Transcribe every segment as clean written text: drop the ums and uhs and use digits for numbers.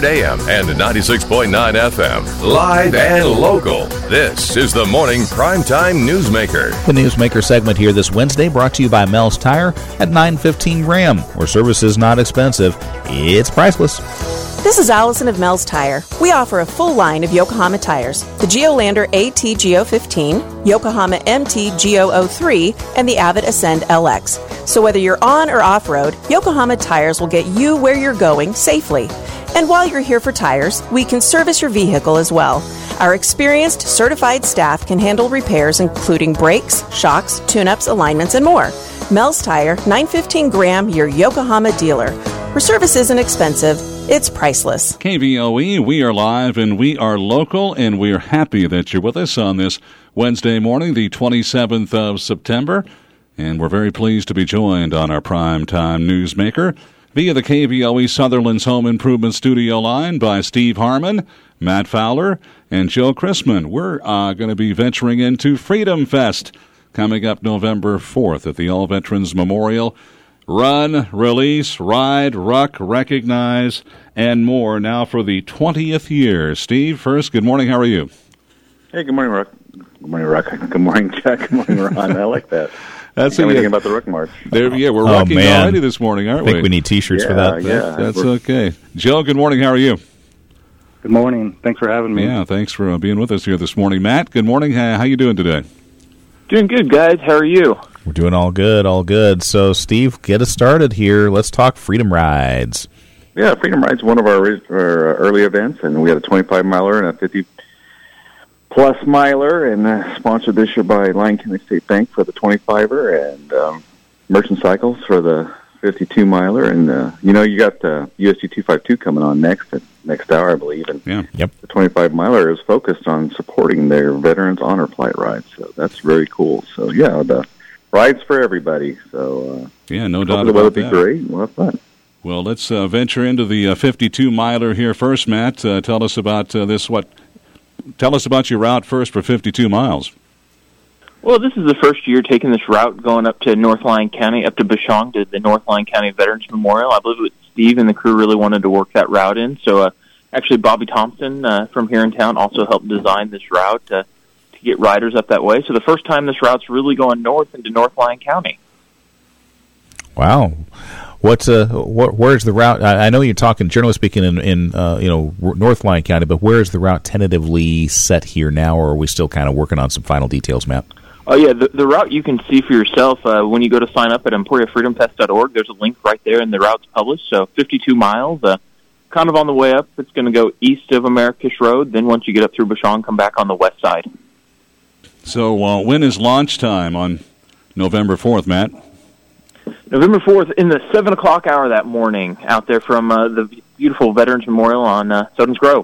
1200 AM and 96.9 FM. Live and local. This is the Morning Primetime Newsmaker. The Newsmaker segment here this Wednesday brought to you by Mel's Tire at $9.15 Graham, where service is not expensive. It's priceless. This is Allison of Mel's Tire. We offer a full line of Yokohama tires, the Geolander AT Geo 15, Yokohama MT Geo 03, and the Avid Ascend LX. So whether you're on or off-road, Yokohama tires will get you where you're going safely. And while you're here for tires, we can service your vehicle as well. Our experienced, certified staff can handle repairs including brakes, shocks, tune-ups, alignments, and more. Mel's Tire, 915 Graham, your Yokohama dealer. Where service isn't expensive, it's priceless. KVOE, we are live and we are local, and we're happy that you're with us on this Wednesday morning, the 27th of September. And we're very pleased to be joined on our Primetime Newsmaker via the KVOE Sutherland's Home Improvement Studio line by Steve Harmon, Matt Fowler, and Joe Chrisman. We're going to be venturing into Freedom Fest coming up November 4th at the All Veterans Memorial. Run, release, ride, ruck, recognize, and more now for the 20th year. Steve, first, good morning. How are you? Hey, good morning, Ruck. Good morning, Ruck. Good morning, Jack. Good morning, Ron. I like that. That's anything about the Ruck March. We're rucking already this morning, aren't we? I think we need T-shirts for that. Yeah, that's okay. Joe, good morning. How are you? Good morning. Thanks for having me. Yeah, thanks for being with us here this morning. Matt, good morning. How you doing today? Doing good, guys. How are you? We're doing all good, all good. So, Steve, get us started here. Let's talk Freedom Rides. Yeah, Freedom Rides is one of our early events, and we had a 25-miler and a 50-plus miler, and sponsored this year by Lyon County State Bank for the 25er, and Merchant Cycles for the 52-miler. And, you got the USD 252 coming on next hour, I believe. And Yep. The 25-miler is focused on supporting their Veterans Honor Flight rides, so that's very cool. So, yeah, the rides for everybody. So, no doubt about that. It'll be great. We'll have fun. Well, let's venture into the 52-miler here first, Matt. Tell us about this. Tell us about your route first for 52 miles. Well, this is the first year taking this route, going up to North Lyon County, up to Bashong, to the North Lyon County Veterans Memorial. I believe it was Steve and the crew really wanted to work that route in. So, actually, Bobby Thompson from here in town also helped design this route to get riders up that way. So the first time this route's really going north into North Lyon County. Wow. Where's the route? I know you're talking, generally speaking, in North Lyon County, but where is the route tentatively set here now, or are we still kind of working on some final details, Matt? Oh, yeah, the route you can see for yourself when you go to sign up at EmporiaFreedomFest.org. There's a link right there, and the route's published. So 52 miles, kind of on the way up. It's going to go east of Americus Road. Then once you get up through Bashong, come back on the west side. So when is launch time on November 4th, Matt? November 4th in the 7 o'clock hour that morning out there from the beautiful Veterans Memorial on Soden's Grove.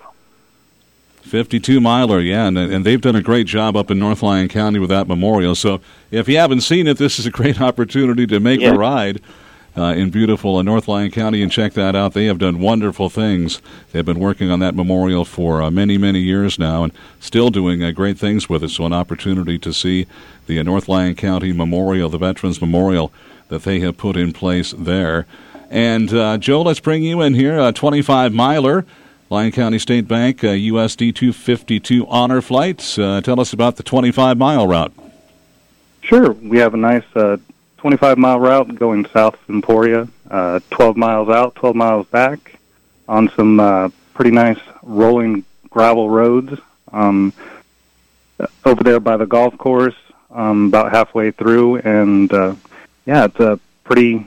52-miler, yeah, and they've done a great job up in North Lyon County with that memorial. So if you haven't seen it, this is a great opportunity to make a ride in beautiful North Lyon County and check that out. They have done wonderful things. They've been working on that memorial for many, many years now and still doing great things with it. So an opportunity to see the North Lyon County Memorial, the Veterans Memorial that they have put in place there. And, Joe, let's bring you in here, a 25-miler, Lyon County State Bank, USD 252 honor flights. Tell us about the 25-mile route. Sure. We have a nice 25-mile route going south of Emporia, 12 miles out, 12 miles back, on some pretty nice rolling gravel roads over there by the golf course, about halfway through, and it's a pretty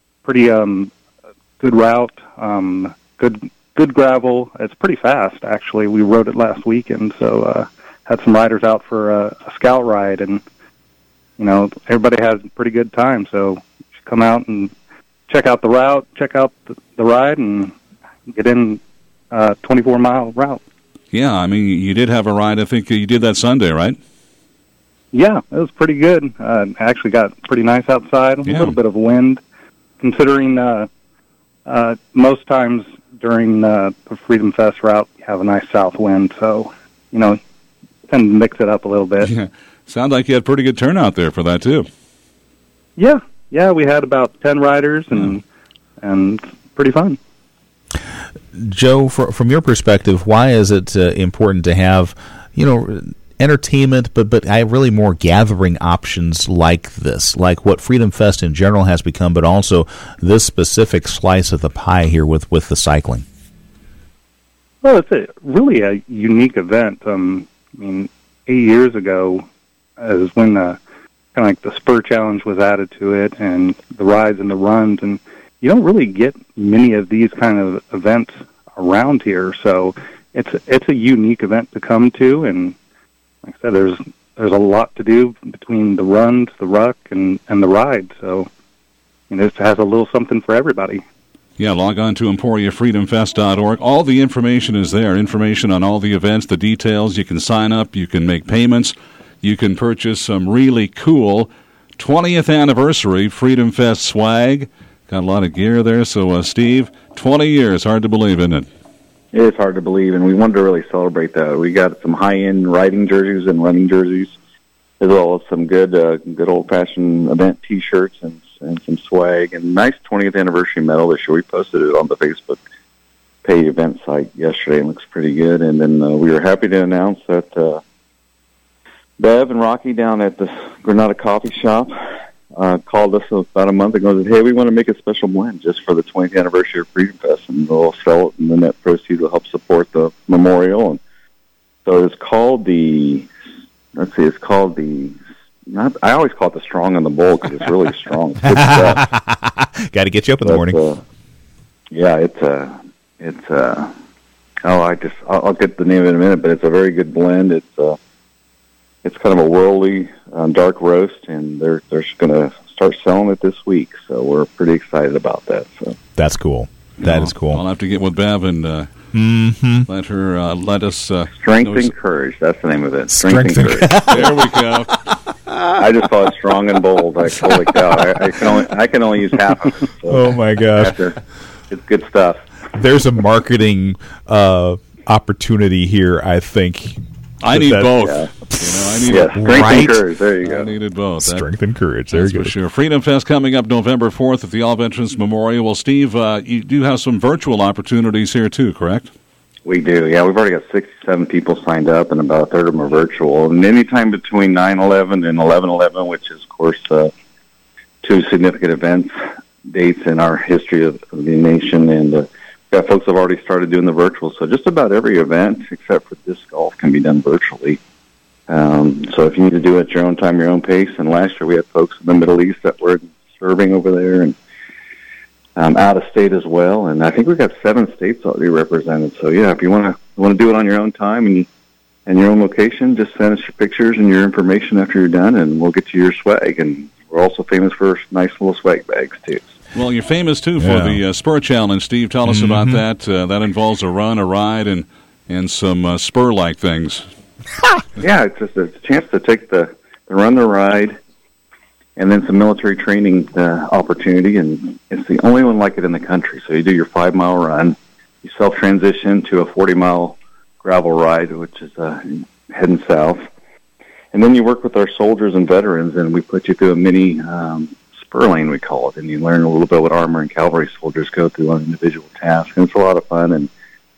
good route. Good gravel. It's pretty fast, actually. We rode it last weekend, so had some riders out for a scout ride, and everybody has a pretty good time. So you should come out and check out the route, check out the ride, and get in a 24-mile route. Yeah, I mean, you did have a ride. I think you did that Sunday, right? Yeah, it was pretty good. Actually got pretty nice outside, a little bit of wind, considering most times during the Freedom Fest route, you have a nice south wind, so, tend to mix it up a little bit. Yeah. Sounds like you had pretty good turnout there for that, too. Yeah, we had about 10 riders, and pretty fun. Joe, from your perspective, why is it important to have, entertainment, but I really more gathering options like this, like what Freedom Fest in general has become, but also this specific slice of the pie here with the cycling? Well, it's really a unique event. 8 years ago is when kind of like the Spur Challenge was added to it, and the rides and the runs, and you don't really get many of these kind of events around here. So it's a unique event to come to, and like I said, there's a lot to do between the runs, the ruck, and the ride. So it has a little something for everybody. Yeah, log on to EmporiaFreedomFest.org. All the information is there. Information on all the events, the details. You can sign up. You can make payments. You can purchase some really cool 20th anniversary Freedom Fest swag. Got a lot of gear there. So, Steve, 20 years. Hard to believe, isn't it? It is hard to believe, and we wanted to really celebrate that. We got some high-end riding jerseys and running jerseys, as well as some good old-fashioned event T-shirts and some swag, and nice 20th anniversary medal this year. We posted it on the Facebook page event site yesterday. It looks pretty good. And then we were happy to announce that Bev and Rocky down at the Granada Coffee Shop called us about a month ago and said, hey, we want to make a special blend just for the 20th anniversary of Freedom Fest, and we'll sell it, and the net proceeds will help support the memorial. And so it's called I always call it the Strong and the Bold because it's really strong. It's good stuff. Got to get you up in the morning. I'll get the name of it in a minute, but it's a very good blend. It's kind of a worldly dark roast, and they're going to start selling it this week. So we're pretty excited about that. So that's cool. That is cool. I'll have to get with Bev and let her let us Strength and Courage. That's the name of it. Strength and Courage. There we go. I just call it Strong and Bold. Like, holy cow! I can only use half of it. So oh my gosh! It's good stuff. There's a marketing opportunity here, I think. I need both. Yeah. I need Strength and Courage. There you go. I needed both. Strength and Courage. There you go. For sure. Freedom Fest coming up November 4th at the All Veterans Memorial. Well, Steve, you do have some virtual opportunities here too, correct? We do. Yeah, we've already got 67 people signed up, and about a third of them are virtual. And anytime between 9/11 and 11/11, which is, of course, two significant events, dates in our history of the nation, and got folks have already started doing the virtual. So just about every event, except for disc golf, can be done virtually. So if you need to do it at your own time, your own pace. And last year we had folks in the Middle East that were serving over there, and out of state as well. And I think we've got 7 states already represented. So yeah, if you want to do it on your own time and your own location, just send us your pictures and your information after you're done, and we'll get you your swag. And we're also famous for nice little swag bags too. Well, you're famous too for the Spur Challenge, Steve. Tell us about that. That involves a run, a ride, and some spur-like things. Yeah, it's just a chance to take the run, the ride, and then some military training opportunity, and it's the only one like it in the country. So you do your 5-mile run, you self-transition to a 40-mile gravel ride, which is heading south, and then you work with our soldiers and veterans, and we put you through a mini spur lane, we call it, and you learn a little bit what armor and cavalry soldiers go through on individual tasks, and it's a lot of fun, and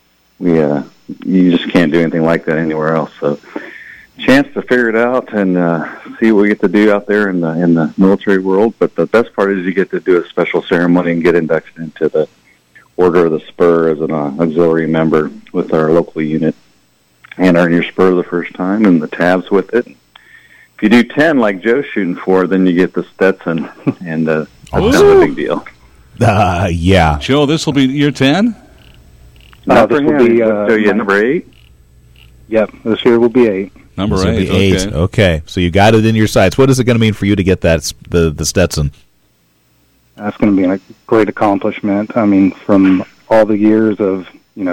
you just can't do anything like that anywhere else. So chance to figure it out and see what we get to do out there in the military world. But the best part is you get to do a special ceremony and get inducted into the Order of the Spur as an auxiliary member with our local unit, and earn your spur the first time and the tabs with it. If you do 10 like Joe's shooting for, then you get the Stetson, and that's kind of a big deal. Yeah. Joe, this will be year 10? This will be number 8. Yep, this year will be 8. Number This will 8. be 8. Okay, so you got it in your sights. What is it going to mean for you to get that the Stetson? That's going to be a great accomplishment. I mean, from all the years of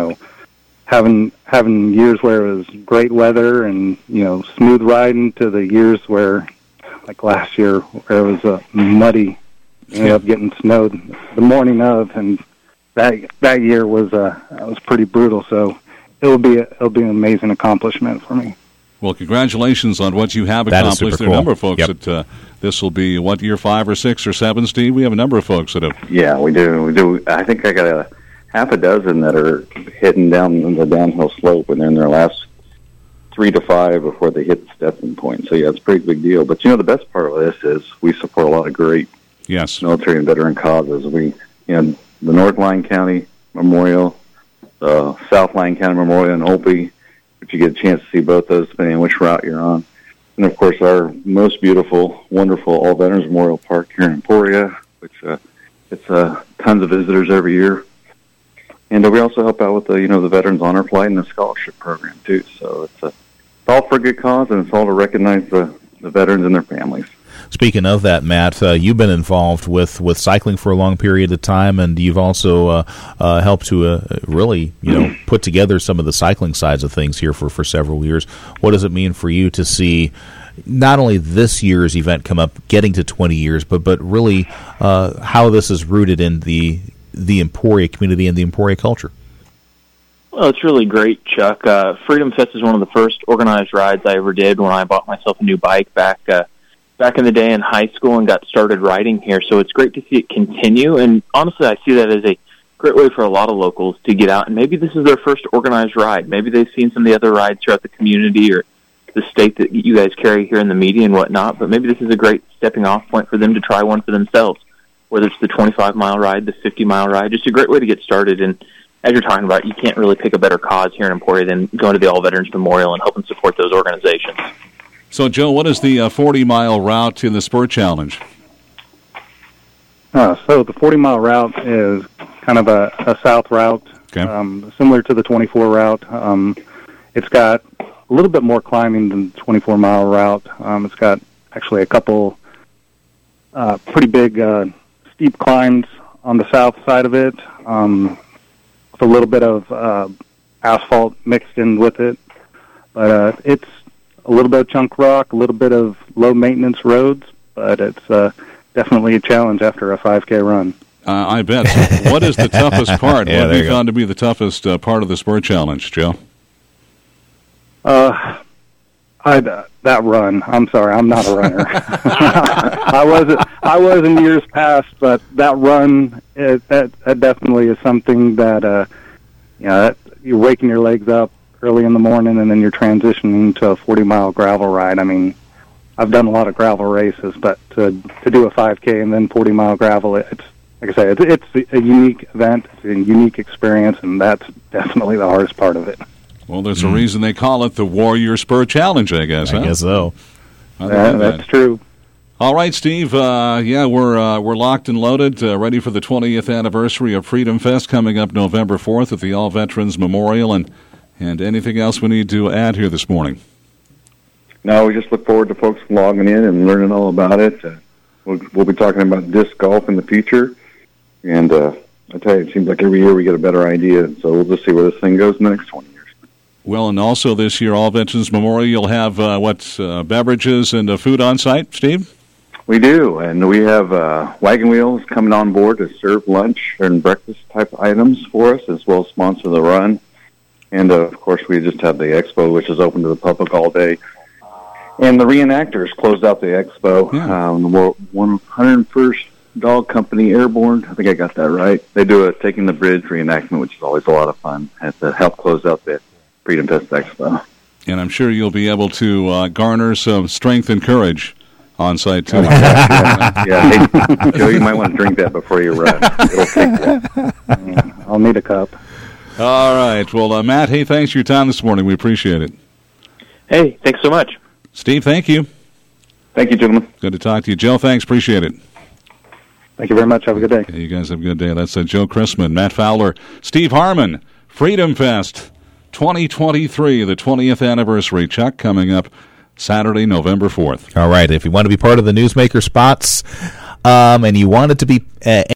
having years where it was great weather and smooth riding, to the years where, like last year, where it was muddy, ended up getting snowed the morning of, and that year was pretty brutal. So it'll be an amazing accomplishment for me. Well, congratulations on what you have accomplished. There are a number of folks that this will be, year 5 or 6 or 7, Steve? We have a number of folks that have. Yeah, we do. I think I got half a dozen that are heading down the downhill slope when they're in their last 3 to 5 before they hit the stepping point. So, yeah, it's a pretty big deal. But, the best part of this is we support a lot of great military and veteran causes. We, the North Lyon County Memorial, the South Lyon County Memorial in Opie, if you get a chance to see both those, depending on which route you're on. And, of course, our most beautiful, wonderful All Veterans Memorial Park here in Emporia, which it's tons of visitors every year. And we also help out with the Veterans Honor Flight and the scholarship program, too. So it's all for a good cause, and it's all to recognize the veterans and their families. Speaking of that, Matt, you've been involved with cycling for a long period of time, and you've also helped to really, put together some of the cycling sides of things here for several years. What does it mean for you to see not only this year's event come up, getting to 20 years, but really how this is rooted in the Emporia community and the Emporia culture? Well, it's really great, Chuck. Freedom Fest is one of the first organized rides I ever did when I bought myself a new bike back in the day in high school and got started riding here. So it's great to see it continue. And honestly, I see that as a great way for a lot of locals to get out. And maybe this is their first organized ride. Maybe they've seen some of the other rides throughout the community or the state that you guys carry here in the media and whatnot. But maybe this is a great stepping off point for them to try one for themselves, whether it's the 25-mile ride, the 50-mile ride. Just a great way to get started. And as you're talking about, you can't really pick a better cause here in Emporia than going to the All Veterans Memorial and helping support those organizations. So, Joe, what is the 40-mile route in the Spur Challenge? So the 40-mile route is kind of a south route, similar to the 24 route. It's got a little bit more climbing than the 24-mile route. It's got actually a couple pretty big steep climbs on the south side of it, with a little bit of asphalt mixed in with it. But it's a little bit of chunk rock, a little bit of low-maintenance roads, but it's definitely a challenge after a 5K run. I bet. So what is the toughest part? What have you found to be the toughest part of the Spur Challenge, Joe? That run. I'm sorry, I'm not a runner. I was in years past, but that run, that definitely is something that you're waking your legs up early in the morning, and then you're transitioning to a 40-mile gravel ride. I mean, I've done a lot of gravel races, but to do a 5K and then 40-mile gravel, it's like I say, it's a unique event, it's a unique experience, and that's definitely the hardest part of it. Well, there's a reason they call it the Warrior Spur Challenge, I guess. I guess so. That's true. All right, Steve. We're locked and loaded, ready for the 20th anniversary of Freedom Fest coming up November 4th at the All Veterans Memorial, and anything else we need to add here this morning? No, we just look forward to folks logging in and learning all about it. We'll be talking about disc golf in the future, and I tell you, it seems like every year we get a better idea, so we'll just see where this thing goes in the next 20 years. Well, and also this year, All Veterans Memorial, you'll have beverages and food on site, Steve? We do, and we have wagon wheels coming on board to serve lunch and breakfast type items for us, as well as sponsor the run. And, of course, we just have the expo, which is open to the public all day. And the reenactors closed out the expo. Yeah. The 101st Dog Company Airborne, I think I got that right. They do a Taking the Bridge reenactment, which is always a lot of fun, and to help close out the Freedom Fest Expo. And I'm sure you'll be able to garner some strength and courage on site, too. Yeah. Hey, Joe, you might want to drink that before you run. It'll take one. I'll need a cup. All right. Well, Matt, hey, thanks for your time this morning. We appreciate it. Hey, thanks so much. Steve, thank you. Thank you, gentlemen. Good to talk to you. Joe, thanks. Appreciate it. Thank you very much. Have a good day. Okay, you guys have a good day. That's Joe Chrisman, Matt Fowler, Steve Harmon, Freedom Fest 2023, the 20th anniversary. Chuck, coming up Saturday, November 4th. All right. If you want to be part of the Newsmaker spots and you want it to be